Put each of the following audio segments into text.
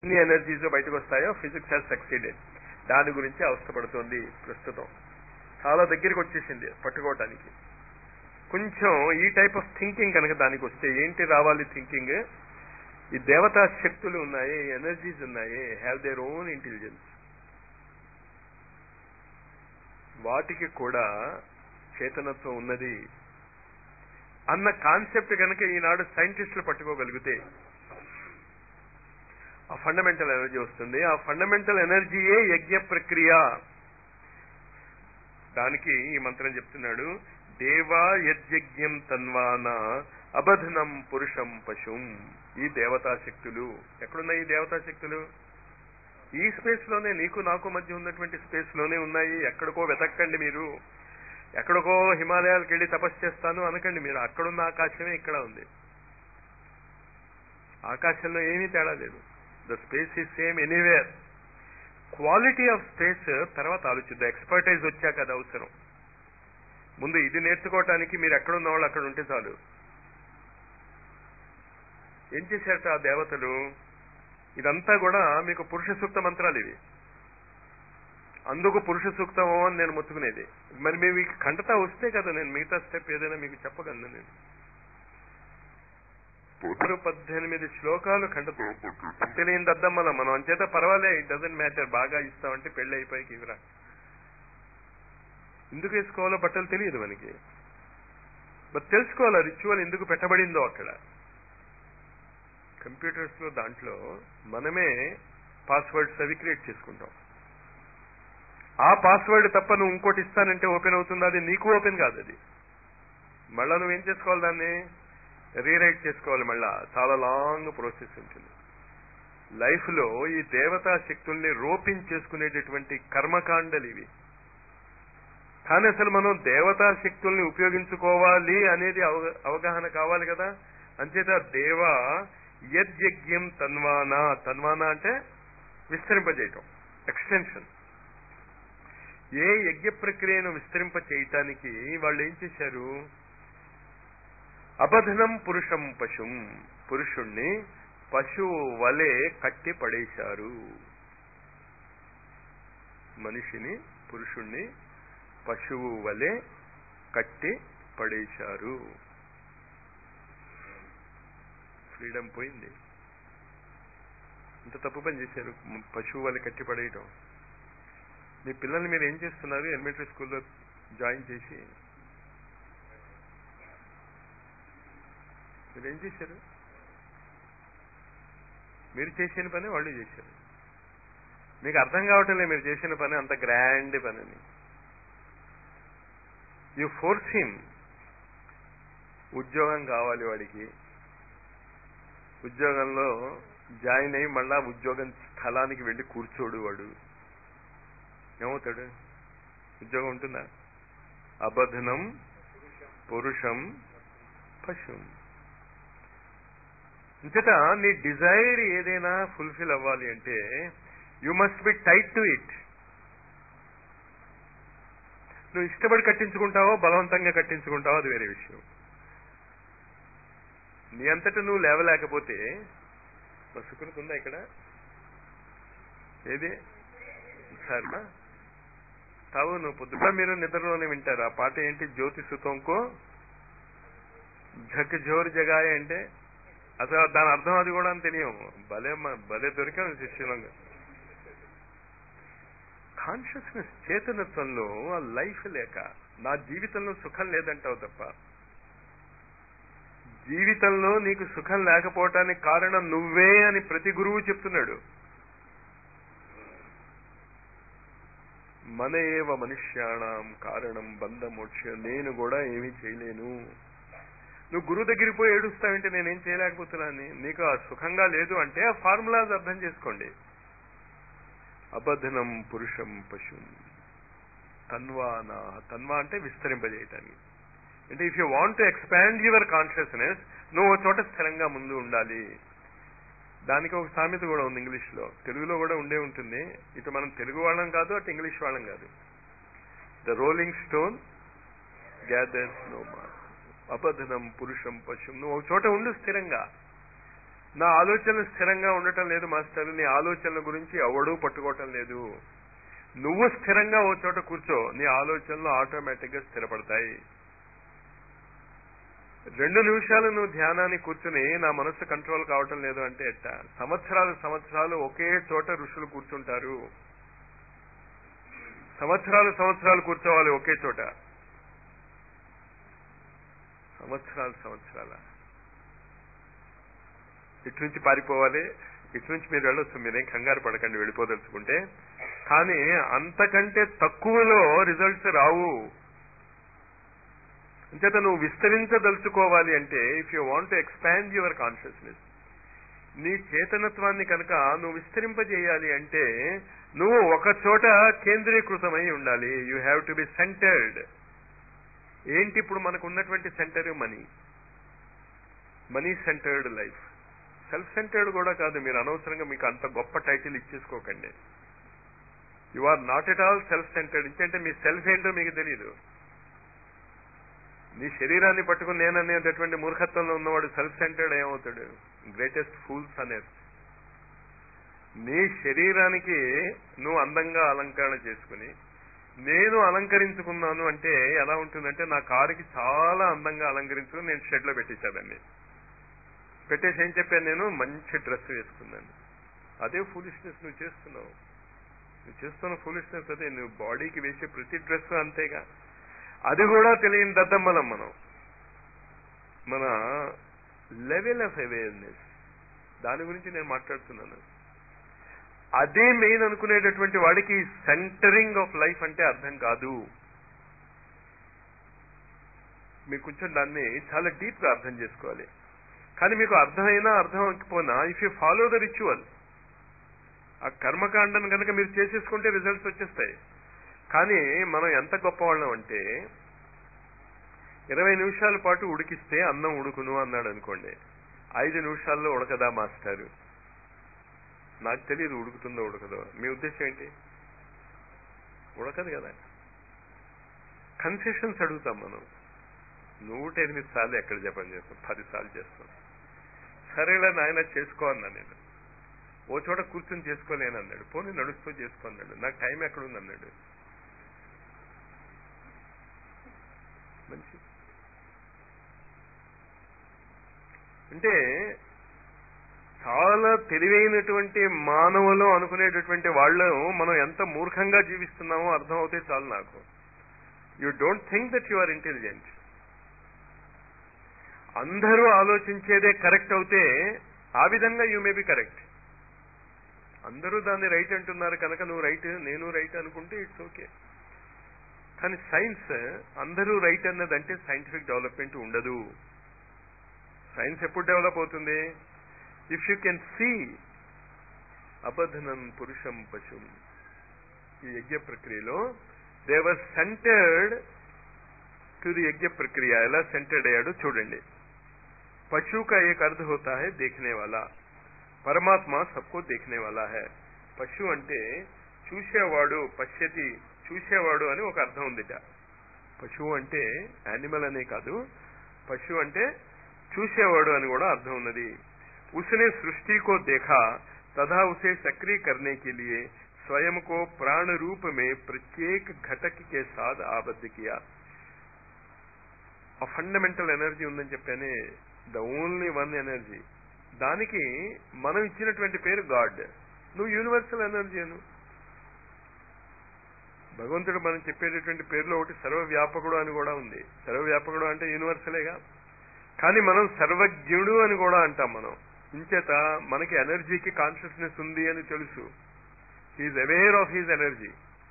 ఎన్ని ఎనర్జీస్ బయటకు వస్తాయో ఫిజిక్స్ హ్యాస్ సక్సీడెడ్. దాని గురించి అవస్థపడుతోంది ప్రస్తుతం. చాలా దగ్గరికి వచ్చేసింది పట్టుకోవటానికి. కొంచెం ఈ టైప్ ఆఫ్ థింకింగ్ కనుక దానికి వస్తే ఏంటి రావాలి థింకింగ్? ఈ దేవతా శక్తులు ఉన్నాయి, ఎనర్జీస్ ఉన్నాయి, హ్యావ్ దేర్ ఓన్ ఇంటెలిజెన్స్. వాటికి కూడా చేతనత్వం ఉన్నది అన్న కాన్సెప్ట్ కనుక ఈనాడు సైంటిస్టులు పట్టుకోగలిగితే ఆ ఫండమెంటల్ ఎనర్జీ వస్తుంది. ఆ ఫండమెంటల్ ఎనర్జీయే యజ్ఞ ప్రక్రియ. దానికి ఈ మంత్రం చెప్తున్నాడు, దేవా యజ్ఞం తన్వాన అబధనం పురుషం పశుం. ఈ దేవతా శక్తులు ఎక్కడున్నాయి? ఈ దేవతా శక్తులు ఈ స్పేస్ లోనే, నీకు నాకు మధ్య ఉన్నటువంటి స్పేస్ లోనే ఉన్నాయి. ఎక్కడికో వెతక్కండి మీరు, ఎక్కడికో హిమాలయాలకు వెళ్ళి తపస్సు చేస్తాను అనకండి మీరు. అక్కడున్న ఆకాశమే ఇక్కడ ఉంది. ఆకాశంలో ఏమీ తేడా లేదు. The space is same anywhere. Quality of space తర్వాత ఆలోచిద్దాం. ఎక్స్పర్టైజ్ వచ్చాక అది అవసరం. ముందు ఇది నేర్చుకోవటానికి మీరు ఎక్కడున్న వాళ్ళు అక్కడ ఉంటే చాలు. ఏం చేశారట ఆ దేవతలు? ఇదంతా కూడా మీకు పురుష సూక్త మంత్రాలు ఇవి. అందుకు పురుష సూక్తమో అని నేను మొత్తుకునేది. మరి మీకు ఖండతా వస్తే కదా నేను మిగతా స్టెప్ ఏదైనా మీకు చెప్పగలను. నేను 18 శ్లోకాలు ఖండతా తెలియని దద్దమ్మల మనం అంచేత పర్వాలే, ఇట్ డజంట్ మ్యాటర్. బాగా ఇస్తామంటే పెళ్లి అయిపోయి ఇవరా ఎందుకు వేసుకోవాలో బట్టలు తెలియదు మనకి. బట్ తెలుసుకోవాలి రిచువల్ ఎందుకు పెట్టబడిందో. అక్కడ కంప్యూటర్స్ లో దాంట్లో మనమే పాస్వర్డ్స్ అవి క్రియేట్ చేసుకుంటాం. ఆ పాస్వర్డ్ తప్ప నువ్వు ఇంకోటి ఇస్తానంటే ఓపెన్ అవుతుంది. అది నీకు ఓపెన్ కాదు. అది మళ్ళా నువ్వేం చేసుకోవాలి, దాన్ని రీరైట్ చేసుకోవాలి. మళ్ళా చాలా లాంగ్ ప్రాసెస్ ఉంటుంది. లైఫ్ లో ఈ దేవతా శక్తుల్ని రోపించేసుకునేటటువంటి కర్మకాండలు ఇవి. కానీ అసలు మనం దేవతా శక్తుల్ని ఉపయోగించుకోవాలి అనేది అవగాహన కావాలి కదా. అంచేత దేవ యజ్ఞం తన్వానా. తన్వానా అంటే విస్తరింపజేయటం, ఎక్స్టెన్షన్. ఏ యజ్ఞ ప్రక్రియను విస్తరింప చేయటానికి వాళ్ళు ఏం చేశారు? అబధనం పురుషం పశుం. పురుషుణ్ణి పశువు వలె కట్టి పడేశారు. మనిషిని, పురుషుణ్ణి పశువు వలె కట్టి పడేశారు. ఫ్రీడమ్ పోయింది. ఇంత తప్పు పని చేశారు, పశువు వలె కట్టి పడేయటం. మీ పిల్లల్ని మీరు ఏం చేస్తున్నారు? ఎలిమెంటరీ స్కూల్లో జాయిన్ చేసి మీరేం చేశారు? మీరు చేసిన పని వాళ్ళు చేశారు. మీకు అర్థం కావటం లేదు మీరు చేసిన పని అంత గ్రాండ్ పని అని. You force him. ఉద్యోగం కావాలి వాడికి. ఉద్యోగంలో జాయిన్ అయ్యి మళ్ళా ఉద్యోగం స్థలానికి వెళ్ళి కూర్చోడు వాడు. ఏమవుతాడు? ఉద్యోగం ఉంటుందా? అబధనం పురుషం పశుం. ఇంతట నీ డిజైర్ ఏదైనా ఫుల్ఫిల్ అవ్వాలి అంటే you must be tight to it. నువ్వు ఇష్టపడి కట్టించుకుంటావో బలవంతంగా కట్టించుకుంటావో అది వేరే విషయం. నీ అంతటా నువ్వు లేవలేకపోతే సుకృతి ఉందా ఇక్కడ? ఏది సార్ తావు నువ్వు పొద్దుట మీరు నిద్రలోనే వింటారు ఆ పాట. ఏంటి? జ్యోతి సుతంకో ఝక్ జోర్ జగాయ అంటే అసలు దాని అర్థం అది కూడా అని తెలియము. భలే దొరికాను శిష్యులంగా. కాన్షియస్నెస్, చేతనత్వంలో ఆ లైఫ్ లేక నా జీవితంలో సుఖం లేదంటావు తప్ప, జీవితంలో నీకు సుఖం లేకపోవటానికి కారణం నువ్వే అని ప్రతి గురువు చెప్తున్నాడు. మన ఏవ మనుష్యాణం కారణం బంధమోక్ష. నేను కూడా ఏమీ చేయలేను. నువ్వు గురువు దగ్గరికి పోయి ఏడుస్తావంటే నేనేం చేయలేకపోతున్నాను. నీకు ఆ సుఖంగా లేదు అంటే ఆ ఫార్ములాస్ అర్థం చేసుకోండి. అబధనం పురుషం పశుం తన్వానా. తన్వా అంటే విస్తరింపజేయటానికి. అంటే if you want to expand your consciousness నువ్వు ఒక చోట స్థిరంగా ముందు ఉండాలి. దానికి ఒక సామెత కూడా ఉంది ఇంగ్లీష్ లో, తెలుగులో కూడా ఉండే ఉంటుంది. ఇటు మనం తెలుగు వాళ్ళం కాదు, అటు ఇంగ్లీష్ వాళ్ళం కాదు. The rolling stone gathers no moss. అబధనం పురుషం పశుం. నువ్వు ఒక చోట ఉండు స్థిరంగా. నా ఆలోచనలు స్థిరంగా ఉండటం లేదు మాస్టర్, నీ ఆలోచనల గురించి ఎవడూ పట్టుకోవటం లేదు. నువ్వు స్థిరంగా ఓ చోట కూర్చో, నీ ఆలోచనలు ఆటోమేటిక్ గా స్థిరపడతాయి. 2 నిమిషాలు నువ్వు ధ్యానాన్ని కూర్చుని నా మనస్సు కంట్రోల్ కావటం లేదు అంటే ఎట్టా? సంవత్సరాలు ఒకే చోట ఋషులు కూర్చుంటారు. సంవత్సరాలు కూర్చోవాలి ఒకే చోట. సంవత్సరాల ఇటు నుంచి పారిపోవాలి, ఇటు నుంచి మీరు వెళ్ళొచ్చు, మీరేం కంగారు పడకండి వెళ్ళిపోదలుచుకుంటే. కానీ అంతకంటే తక్కువలో రిజల్ట్స్ రావు. అంచేత నువ్వు విస్తరించదలుచుకోవాలి అంటే, if you want to expand your consciousness, నీ చేతనత్వాన్ని కనుక నువ్వు విస్తరింపజేయాలి అంటే నువ్వు ఒక చోట కేంద్రీకృతమై ఉండాలి. You have to be centred. ఏంటి ఇప్పుడు మనకు ఉన్నటువంటి centre? Money centred life. Self centred కూడా కాదు. మీరు అనవసరంగా మీకు అంత గొప్ప టైటిల్ ఇచ్చేసుకోకండి. You are not at all self centred. ఇంకంటే మీ సెల్ఫ్ ఏంటో మీకు తెలియదు. నీ శరీరాన్ని పట్టుకుని నేననేటటువంటి మూర్ఖత్వంలో ఉన్నవాడు సెల్ఫ్ సెంటర్డ్ ఏమవుతాడు? గ్రేటెస్ట్ ఫూల్స్ అనేది. నీ శరీరానికి నువ్వు అందంగా అలంకరణ చేసుకుని నేను అలంకరించుకున్నాను అంటే ఎలా ఉంటుందంటే, నా కారుకి చాలా అందంగా అలంకరించుకుని నేను షెడ్ లో పెట్టేశానండి. పెట్టేసి ఏం చెప్పాను, నేను మంచి డ్రెస్ వేసుకున్నాను. అదే ఫూలిష్నెస్ నువ్వు చేస్తున్నావు. నువ్వు చేస్తున్న ఫూలిష్నెస్ అదే. నువ్వు బాడీకి వేసే ప్రతి డ్రెస్ అంతేగా. అది కూడా తెలియని దద్దమ్మలం మనం. మన లెవెల్ ఆఫ్ అవేర్నెస్, దాని గురించి నేను మాట్లాడుతున్నాను. అదే మెయిన్ అనుకునేటటువంటి వాడికి సెంటరింగ్ ఆఫ్ లైఫ్ అంటే అర్థం కాదు. మీరు కొంచెం దాన్ని చాలా డీప్ గా అర్థం చేసుకోవాలి. కానీ మీకు అర్థమైనా అర్థం అవ్వకపోయినా, if you follow the ritual, ఆ కర్మకాండను కనుక మీరు చేసేసుకుంటే రిజల్ట్స్ వచ్చేస్తాయి. కానీ మనం ఎంత గొప్పవాళ్ళం అంటే, 20 నిమిషాల పాటు ఉడికిస్తే అన్నం ఉడుకును అన్నాడు అనుకోండి, 5 నిమిషాల్లో ఉడకదా మాస్టారు? నాకు తెలియదు ఉడుకుతుందో ఉడకదో. మీ ఉద్దేశం ఏంటి? ఉడకదు కదా. కన్సెషన్స్ అడుగుతాం మనం. 108 సార్లు ఎక్కడ జపం చేస్తాం? 10 సార్లు చేస్తాం. సరేలా నాయన చేసుకో అన్నా నేను. ఓ చోట కూర్చొని చేసుకోలేనన్నాడు. పోనీ నడుస్తూ చేసుకో అన్నాడు. నాకు టైం ఎక్కడుంది అన్నాడు. మంచి అంటే చాలా తెలివైనటువంటి మానవులు అనుకునేటటువంటి వాళ్ళు మనం ఎంత మూర్ఖంగా జీవిస్తున్నామో అర్థం అవుతే చాలు నాకు. You don't think that you are intelligent. అందరూ ఆలోచించేదే కరెక్ట్ అవుతే ఆ విధంగా యూ మే బి కరెక్ట్. అందరూ దాన్ని రైట్ అంటున్నారు కనుక నువ్వు రైట్, నేను రైట్ అనుకుంటే ఇట్స్ ఓకే. కానీ సైన్స్ అందరూ రైట్ అన్నదంటే సైంటిఫిక్ డెవలప్మెంట్ ఉండదు. సైన్స్ ఎప్పుడు డెవలప్ అవుతుంది? ఇఫ్ యూ కెన్ సీ అబధనం పురుషం పశుం. ఈ యజ్ఞ ప్రక్రియలో they were centred to the యజ్ఞ ప్రక్రియ. ఎలా సెంటర్డ్ అయ్యాడు చూడండి. पशु का एक अर्थ होता है देखने वाला, परमात्मा सबको देखने वाला है. పశు అంటే చూసేవాడు, పశ్యతి చూసేవాడు అని ఒక అర్థం ఉందిట. పశువు అంటే యానిమల్ అనే కాదు, పశు అంటే చూసేవాడు అని కూడా అర్థం ఉన్నది. उसने सृष्टि को देखा तथा उसे सक्रिय करने के लिए स्वयं को प्राण रूप में प्रत्येक घटक के साथ आबद्ध किया. ఆ ఫండమెంటల్ ఎనర్జీ ఉందని చెప్పానే, ద ఓన్లీ వన్ ఎనర్జీ. దానికి మనం ఇచ్చినటువంటి పేరు గాడ్. నువ్వు యూనివర్సల్ ఎనర్జీ అను. భగవంతుడు మనం చెప్పేటటువంటి పేరులో ఒకటి సర్వవ్యాపకుడు అని కూడా ఉంది. సర్వవ్యాపకుడు అంటే యూనివర్సలేగా. కానీ మనం సర్వజ్ఞుడు అని కూడా అంటాం మనం. ఇంచేత మనకి ఎనర్జీకి కాన్షియస్నెస్ ఉంది అని తెలుసు. He is aware of his energy.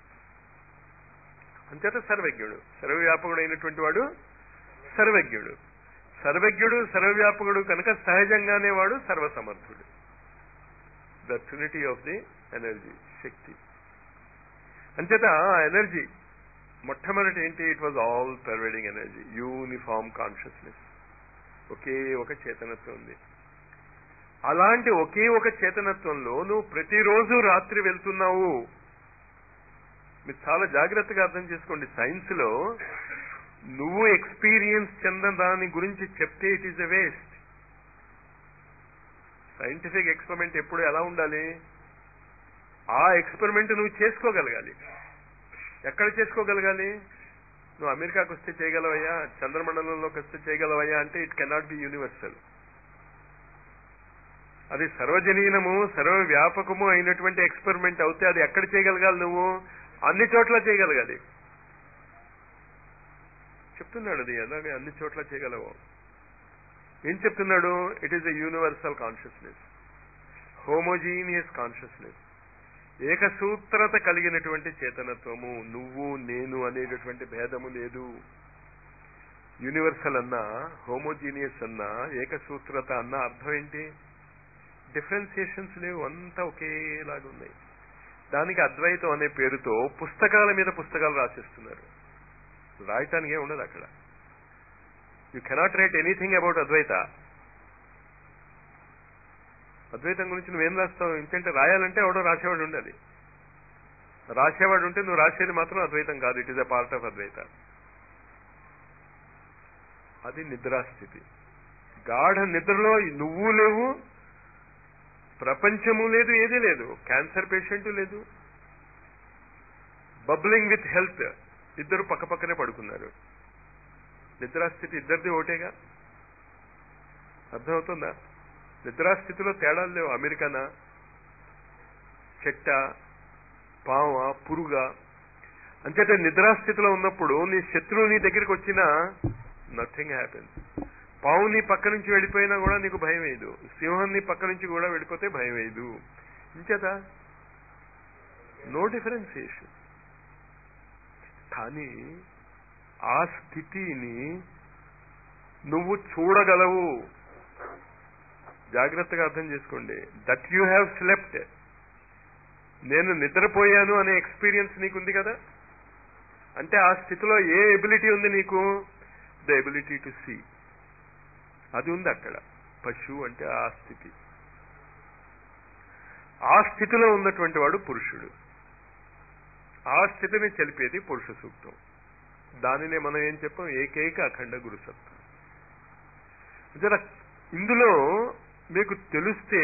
అంచేత సర్వజ్ఞుడు. సర్వవ్యాపకుడు అయినటువంటి వాడు సర్వజ్ఞుడు. సర్వజ్ఞుడు సర్వవ్యాపకుడు కనుక సహజంగానే వాడు సర్వసమర్థుడు. The trinity of the energy, శక్తి. అంచేత ఆ ఎనర్జీ మొట్టమొదటి ఏంటి? It was all pervading energy, uniform consciousness. ఒకే ఒక చేతనత్వం ఉంది. అలాంటి ఒకే ఒక చేతనత్వంలో నువ్వు ప్రతిరోజు రాత్రి వెళ్తున్నావు. మీరు చాలా జాగ్రత్తగా అర్థం చేసుకోండి. సైన్స్ లో నువ్వు ఎక్స్పీరియన్స్ చెందిన దాని గురించి చెప్తే it is a waste. Scientific experiment ఎప్పుడు ఎలా ఉండాలి? ఆ ఎక్స్పెరిమెంట్ నువ్వు చేసుకోగలగాలి. ఎక్కడ చేసుకోగలగాలి? నువ్వు అమెరికాకు వస్తే చేయగలవయ్యా, చంద్రమండలంలోకి వస్తే చేయగలవయ్యా అంటే ఇట్ కెనాట్ బి యూనివర్సల్. అది సర్వజనీనము సర్వవ్యాపకము అయినటువంటి ఎక్స్పెరిమెంట్ అవుతే అది ఎక్కడ చేయగలగాలి? నువ్వు అన్ని చోట్ల చేయగలగాలి. చెప్తున్నాడు అది అలాగే అన్ని చోట్ల చేయగలవు. ఏం చెప్తున్నాడు? It is a universal consciousness, homogeneous consciousness, ఏకసూత్రత కలిగినటువంటి చేతనత్వము. నువ్వు నేను అనేటటువంటి భేదము లేదు. యూనివర్సల్ అన్నా హోమోజీనియస్ అన్నా ఏకసూత్రత అన్నా అర్థం ఏంటి? డిఫరెన్సియేషన్స్ లేవు, అంతా ఒకేలాగా ఉన్నాయి. దానికి అద్వైతం అనే పేరుతో పుస్తకాల మీద పుస్తకాలు రాసిస్తున్నారు. రాయటానికి ఏమి ఉండదు అక్కడ. You cannot write anything about Advaita. అద్వైతం గురించి నువ్వేం రాస్తావు? ఇంకంటే రాయాలంటే ఎవడో రాసేవాడు ఉండాలి. రాసేవాడు ఉంటే నువ్వు రాసేది మాత్రం అద్వైతం కాదు. It is a part of Advaita. అది నిద్రాస్థితి. గాఢ నిద్రలో నువ్వు లేవు, ప్రపంచము లేదు, ఏదీ లేదు. క్యాన్సర్ పేషెంట్ లేదు, బబ్లింగ్ విత్ హెల్త్, ఇద్దరు పక్కపక్కనే పడుకున్నారు. నిద్రాస్థితి ఇద్దరిది ఒకటేగా. అర్థమవుతుందా? నిద్రాస్థితిలో తేడాలు లేవు. అమెరికనా, చెట్ట, పావ, పురుగా. అంచేత నిద్రాస్థితిలో ఉన్నప్పుడు నీ శత్రువు నీ దగ్గరికి వచ్చినా నథింగ్ హ్యాపెన్స్. పావు నీ పక్క నుంచి వెళ్ళిపోయినా కూడా నీకు భయం వేయదు. సింహం నీ పక్క నుంచి కూడా వెళ్ళిపోతే భయం వేయదు. ఇంచేత నో డిఫరెన్సియేషన్. కానీ ఆ స్థితిని నువ్వు చూడగలవు. జాగ్రత్తగా అర్థం చేసుకోండి. That you have slept. నేను నిద్రపోయాను అనే ఎక్స్పీరియన్స్ నీకుంది కదా. అంటే ఆ స్థితిలో ఏ ఎబిలిటీ ఉంది నీకు? The ability to see. అది ఉంది అక్కడ. పశువు అంటే ఆ స్థితి. ఆ స్థితిలో ఉన్నటువంటి వాడు పురుషుడు. ఆ స్థితిని తెలిపేది పురుష సూక్తం. దానినే మనం ఏం చెప్పాం? ఏకైక అఖండ గురుసత్వం. జర ఇందులో మీకు తెలిస్తే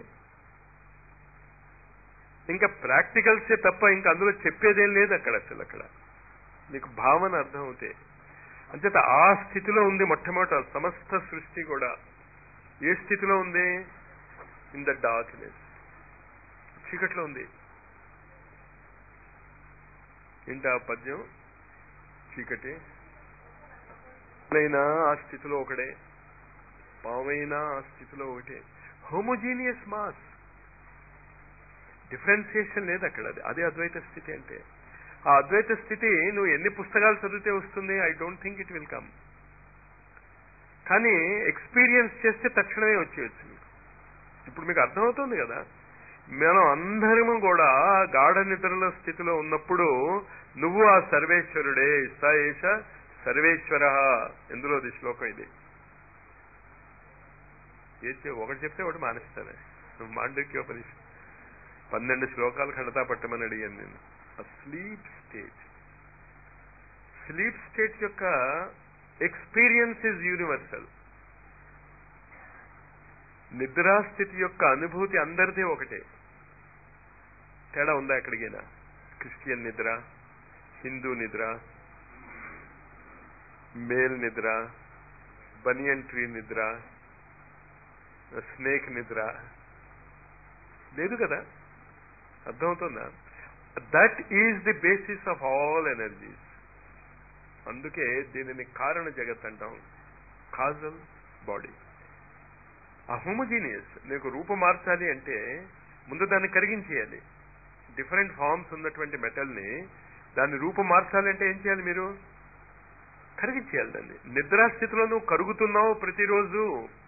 ఇంకా ప్రాక్టికల్సే తప్ప ఇంకా అందులో చెప్పేదేం లేదు అక్కడ. అసలు అక్కడ మీకు భావన అర్థం అవుతే. అంచేత ఆ స్థితిలో ఉంది మొట్టమొదట సమస్త సృష్టి కూడా. ఏ స్థితిలో ఉంది? ఇన్ ద డార్క్నెస్, చీకట్లో ఉంది. ఏంటి ఆ పద్యం? చీకటి అయినా ఆ స్థితిలో ఒకటే, పావైనా ఆ స్థితిలో ఒకటే. హోమోజీనియస్ మాస్, డిఫరెన్సియేషన్ లేదు అక్కడ. అదే అద్వైత స్థితి అంటే. ఆ అద్వైత స్థితి నువ్వు ఎన్ని పుస్తకాలు చదివితే వస్తుంది? I don't think it will come. కానీ ఎక్స్పీరియన్స్ చేస్తే తక్షణమే వచ్చేయచ్చు. ఇప్పుడు మీకు అర్థమవుతుంది కదా. మనం అందరము కూడా గాఢ నిద్రలో స్థితిలో ఉన్నప్పుడు నువ్వు ఆ సర్వేశ్వరుడే. స ఏష సర్వేశ్వర. ఎందులోది శ్లోకం ఇది? ఒకటి చెప్తే ఒకటి మానేస్తానే. మాండక్యోపనిషత్ 12 శ్లోకాలు ఖండతా పట్టమని అడిగాను నేను. Sleep state. స్లీప్ స్టేట్ యొక్క ఎక్స్పీరియన్స్ ఇస్ యూనివర్సల్. నిద్రాస్థితి యొక్క అనుభూతి అందరిది ఒకటే. తేడా ఉందా ఎక్కడికైనా? క్రిస్టియన్ నిద్ర, హిందూ నిద్ర, మేల్ నిద్ర, బనియన్ ట్రీ నిద్ర, స్నేక్ నిద్ర లేదు కదా. అర్థమవుతుందా? That is the basis of all energies. అందుకే దీనిని కారణ జగత్ అంటాం, కాజల్ బాడీ. ఆ హోమోజీనియస్. నీకు రూపం మార్చాలి అంటే ముందు దాన్ని కరిగించేయాలి. డిఫరెంట్ ఫార్మ్స్ ఉన్నటువంటి మెటల్ని దాన్ని రూపం మార్చాలి అంటే ఏం చేయాలి? మీరు కరిగించేయాలి దాన్ని. నిద్రాస్థితిలో నువ్వు కరుగుతున్నావు ప్రతిరోజు.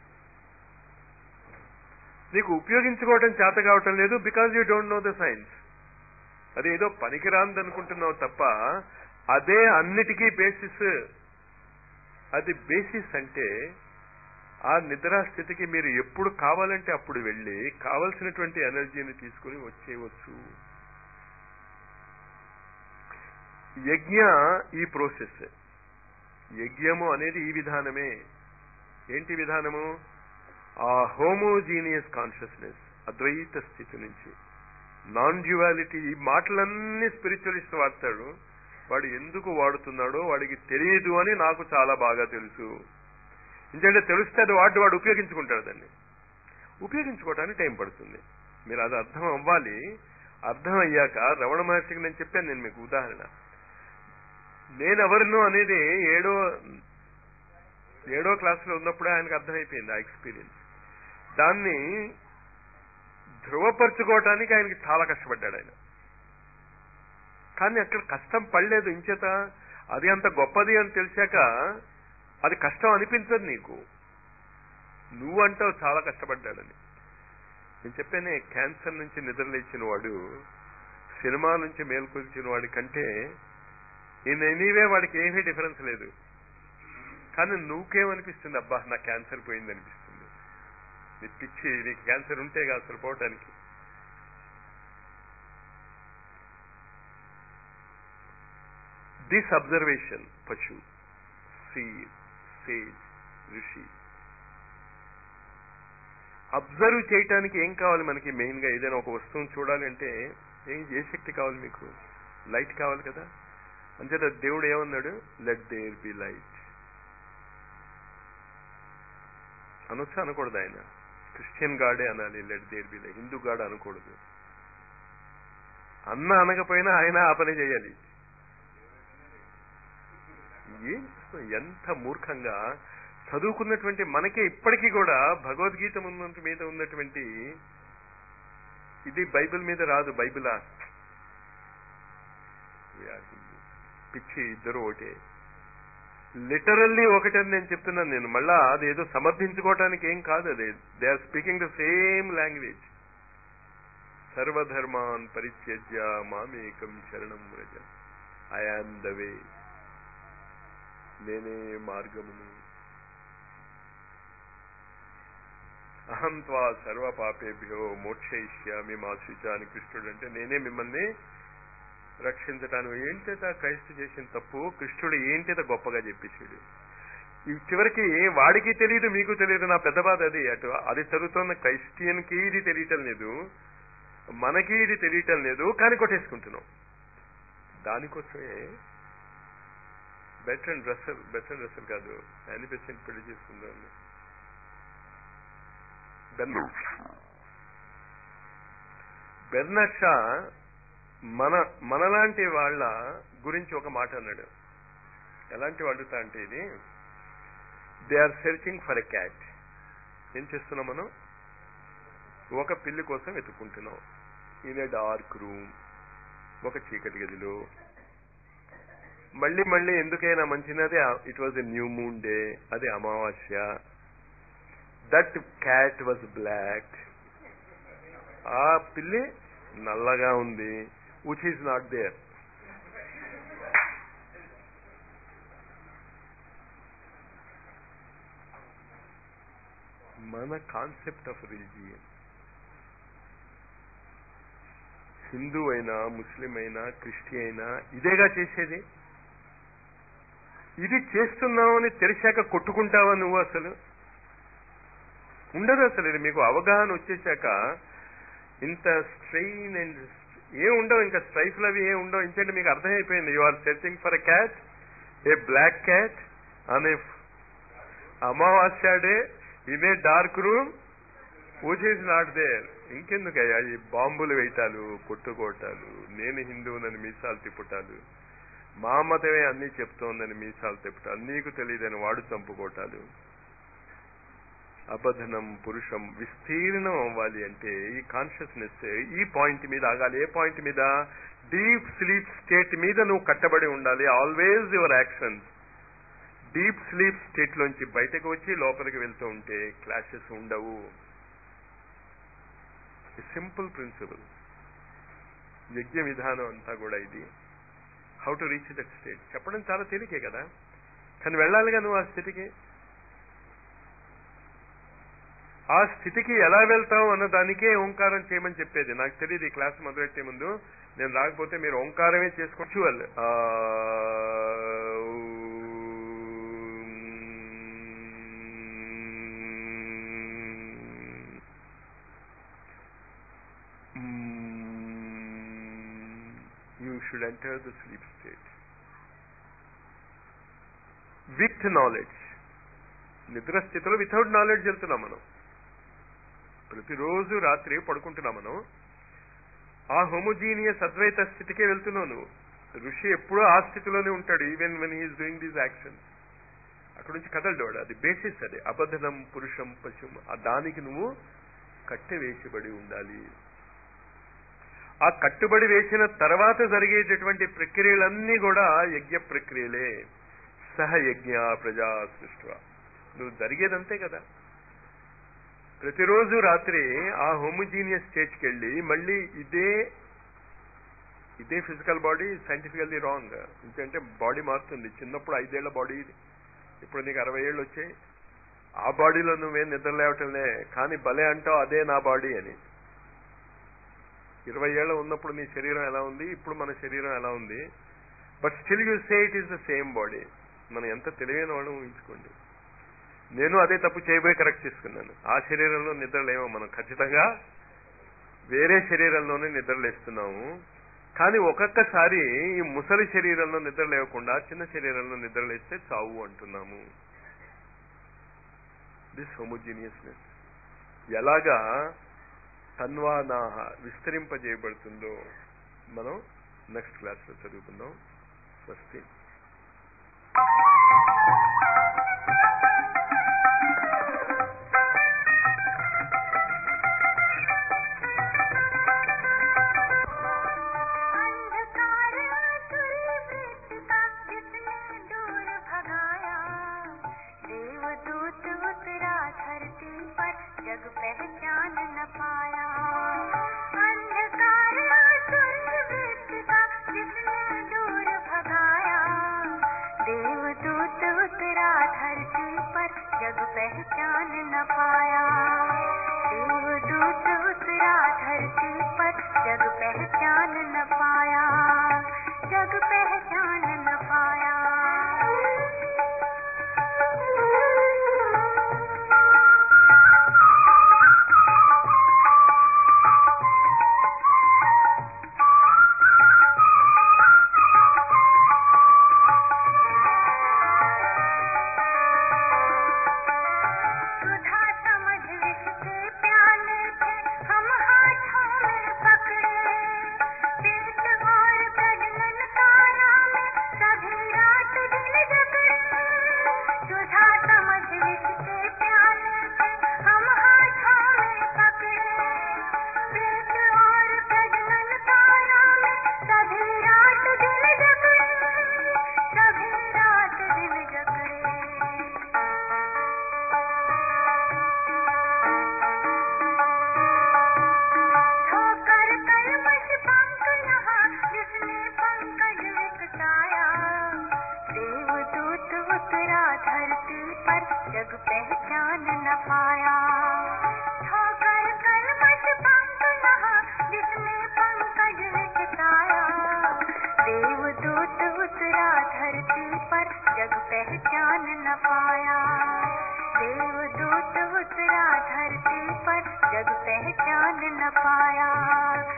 నీకు ఉపయోగించుకోవటం చేత కావటం లేదు, because you don't know the science. అదేదో పనికిరాంది అనుకుంటున్నావు తప్ప అదే అన్నిటికీ బేసిస్. అది బేసిస్ అంటే ఆ నిద్రాస్థితికి మీరు ఎప్పుడు కావాలంటే అప్పుడు వెళ్ళి కావలసినటువంటి ఎనర్జీని తీసుకుని వచ్చేయవచ్చు. యజ్ఞ ఈ ప్రోసెస్. యజ్ఞము అనేది ఈ విధానమే. ఏంటి విధానము? ఆ హోమోజీనియస్ కాన్షియస్నెస్, అద్వైత స్థితి నుంచి నాన్ డ్యువాలిటీ, ఈ మాటలన్నీ స్పిరిచువలిస్ట్ వాడతాడు. వాడు ఎందుకు వాడుతున్నాడో వాడికి తెలియదు అని నాకు చాలా బాగా తెలుసు. ఎందుకంటే తెలిస్తే అది వాడు ఉపయోగించుకుంటాడు. దాన్ని ఉపయోగించుకోవడానికి టైం పడుతుంది. మీరు అది అర్థం అవ్వాలి. అర్థం అయ్యాక రమణ మహర్షికి నేను చెప్పాను. నేను మీకు ఉదాహరణ, నేనెవరినో అనేది ఏడో క్లాసులో ఉన్నప్పుడే ఆయనకు అర్థమైపోయింది ఆ ఎక్స్పీరియన్స్. దాన్ని ధృవపరచుకోవటానికి ఆయనకి చాలా కష్టపడ్డాడు ఆయన. కానీ అక్కడ కష్టం పడలేదు. ఇంచేత అది అంత గొప్పది అని తెలిసాక అది కష్టం అనిపించదు నీకు. నువ్వు అంటావు చాలా కష్టపడ్డాడని. నేను చెప్పానే, క్యాన్సర్ నుంచి నిద్రలేచిన వాడు సినిమా నుంచి మేల్కొల్చిన వాడి కంటే ఇన్ ఎనీవే వాడికి ఏమీ డిఫరెన్స్ లేదు. కానీ నువ్వుకేమనిపిస్తుంది? అబ్బా నా క్యాన్సర్ పోయింది అనిపిస్తుంది. నీ పిచ్చి, నీకు క్యాన్సర్ ఉంటేగా అసలు పోవటానికి. దిస్ అబ్జర్వేషన్, పశు, సీడ్, సేజ్, ఋషి, అబ్జర్వ్ చేయటానికి ఏం కావాలి మనకి? మెయిన్ గా ఏదైనా ఒక వస్తువును చూడాలి అంటే ఏ శక్తి కావాలి మీకు? లైట్ కావాలి కదా. అంచేత దేవుడు ఏమన్నాడు? లెట్ దేర్ బి లైట్ అనొచ్చా అనకూడదు? ఆయన క్రిస్టియన్ గాడే అనాలి let there be light, Hindu god అనకూడదు. అనకపోయినా ఆయన ఆ పని చేయాలి. ఎంత మూర్ఖంగా చదువుకున్నటువంటి మనకే ఇప్పటికీ కూడా భగవద్గీత మీద ఉన్నటువంటి ఇది బైబిల్ మీద రాదు. బైబిలా పిచ్చి, ఇద్దరు ఒకటే, లిటరల్లీ ఒకటని నేను చెప్తున్నాను. నేను మళ్ళా అదేదో సమర్థించుకోవటానికి ఏం కాదు. అదే they are speaking the same language. సర్వధర్మాన్ పరిత్యజ్య మామేకం శరణం వ్రజ, ఐ యామ్ ద వే, నేనే మార్గమును, అహం త్వా సర్వ పాపేభ్యో మోక్షయిష్యామి మా శుచ అని కృష్ణుడు అంటే నేనే మిమ్మల్ని రక్షించటాను. ఏంటేత క్రైస్తు చేసిన తప్పు కృష్ణుడు ఏంటేత గొప్పగా చెప్పేసాడు. ఈ చివరికి వాడికి తెలియదు, మీకు తెలియదు. నా పెద్ద బాధ అది. అది చదువుతున్న క్రైస్టియన్ కి ఇది తెలియటం లేదు, మనకి ఇది తెలియటం లేదు. కానీ కొట్టేసుకుంటున్నాం. దానికోసమే బెర్ట్రాండ్ రస్సెల్ కాదు, యానీ బెసెంట్ పెళ్లి చేసుకుందాం. బెర్నాడ్ షా మనలాంటి వాళ్ళ గురించి ఒక మాట అన్నాడు. ఎలాంటి వాళ్ళుతా అంటే ఇది, they are searching for a cat. ఏం చేస్తున్నాం మనం? ఒక పిల్లి కోసం వెతుక్కుంటున్నాం. ఇన్ ఎ డార్క్ రూమ్, ఒక చీకటి గదిలో. మళ్ళీ ఎందుకైనా మంచినది, it was a new moon day, అది అమావాస్య. దట్ క్యాట్ వాజ్ బ్లాక్, ఆ పిల్లి నల్లగా ఉంది. Which is not there. మన కాన్సెప్ట్ ఆఫ్ రిలీజియన్, హిందూ అయినా ముస్లిం అయినా క్రిస్టియన్ అయినా ఇదేగా చేసేది. ఇది చేస్తున్నామని తెలిసాక కొట్టుకుంటావా నువ్వు? అసలు ఉండదు. అసలు ఇది మీకు అవగాహన వచ్చేసాక ఇంత స్ట్రెయిన్ అండ్ ఏం ఉండవు, ఇంకా స్ట్రైఫ్లు అవి ఏం ఉండవు. ఇంకంటే మీకు అర్థమైపోయింది. You are searching for a cat, a black cat అనే అమావాస్య day in a dark room which is not there. ఇంకెందుకయ్యా ఈ బాంబులు వేయటాలు, కొట్టుకోవటాలు, నేను హిందువునని మీసాలు తిప్పుటాలు, మా మతమే అన్నీ చెప్తోందని మీసాలు తిప్పుటాలు, నీకు తెలియదని వాడు చంపుకోవటాలు. అబద్ధనం పురుషం విస్తీర్ణం అవ్వాలి అంటే ఈ కాన్షియస్నెస్ ఈ పాయింట్ మీద ఆగాలి. ఏ పాయింట్ మీద? డీప్ స్లీప్ స్టేట్ మీద నువ్వు కట్టబడి ఉండాలి. Always your actions deep sleep state లోంచి బయటకు వచ్చి లోపలికి వెళ్తూ ఉంటే క్లాషెస్ ఉండవు. Simple principle. యజ్ఞ విధానం అంతా కూడా ఇది. How to reach that state చెప్పడం చాలా తేలికే కదా, కానీ వెళ్ళాలిగా నువ్వు ఆ స్థితికి. ఆ స్థితికి ఎలా వెళ్తావు అన్న దానికే ఓంకారం చేయమని చెప్పేది. నాకు తెలియదు ఈ క్లాస్ మొదలెట్టే ముందు, నేను రాకపోతే మీరు ఓంకారమే చేసుకోవచ్చు. వాళ్ళు should enter the sleep state with knowledge. నిద్ర స్థితిలో వితౌట్ నాలెడ్జ్ వెళ్తున్నాం మనం. ప్రతిరోజు రాత్రి పడుకుంటున్నాం మనం, ఆ హోమోజీనియస్ అద్వైత స్థితికే వెళ్తున్నావు నువ్వు. ఋషి ఎప్పుడూ ఆ స్థితిలోనే ఉంటాడు, even when he is doing these actions. అక్కడి నుంచి కదలడు, అది బేసిస్, అది అబద్ధనం పురుషం పశుం. దానికి నువ్వు కట్టెవేసిబడి ఉండాలి. ఆ కట్టుబడి వేసిన తర్వాత జరిగేటటువంటి ప్రక్రియలన్నీ కూడా యజ్ఞ ప్రక్రియలే. సహయజ్ఞ ప్రజా సృష్టి. నువ్వు జరిగేదంతే కదా. ప్రతిరోజు రాత్రి ఆ హోమోజీనియస్ స్టేట్కి వెళ్ళి మళ్ళీ ఇదే ఫిజికల్ బాడీ సైంటిఫికల్లీ రాంగ్. ఎందుకంటే బాడీ మారుతుంది. చిన్నప్పుడు 5 ఏళ్ల బాడీ, ఇప్పుడు నీకు 60 ఏళ్ళు వచ్చాయి. ఆ బాడీలో నువ్వేం నిద్ర లేవటంలే, కానీ భలే అంటావు అదే నా బాడీ అని. 20 ఏళ్ళు ఉన్నప్పుడు నీ శరీరం ఎలా ఉంది, ఇప్పుడు మన శరీరం ఎలా ఉంది, but still you say it is the same body. మనం ఎంత తెలివైన వాళ్ళం ఊహించుకోండి. నేను అదే తప్పు చేయబోయి కరెక్ట్ చేసుకున్నాను. ఆ శరీరంలో నిద్రలేమో, మనం ఖచ్చితంగా వేరే శరీరంలోనే నిద్రలేస్తున్నాము. కానీ ఒక్కొక్కసారి ఈ ముసలి శరీరంలో నిద్ర లేకుండా చిన్న శరీరంలో నిద్రలేస్తే చావు అంటున్నాము. దిస్ హోమోజీనియస్నెస్ ఎలాగా తన్వానాహ విస్తరింపజేయబడుతుందో మనం నెక్స్ట్ క్లాస్లో చదువుకుందాం. స్వస్తి. जग पहचान न पाया, अंधकार आसुर वृत्त का जिसने दूर भगाया, देवदूत उतरा धरती पर जग पहचान न पाया, देवदूत उतरा धरती पर जग पहचान न पाया, जग पहचान न पाया. जग पहचान न पाया, ठोकर कलमश पंख यहाँ जिसने पंकज विकसाया, देवदूत उतरा धरती पर जग पहचान न पाया, देवदूत उतरा धरती पर जग पहचान न पाया.